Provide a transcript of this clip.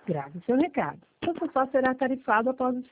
Grave seu recado. Seu sofá será tarifado após o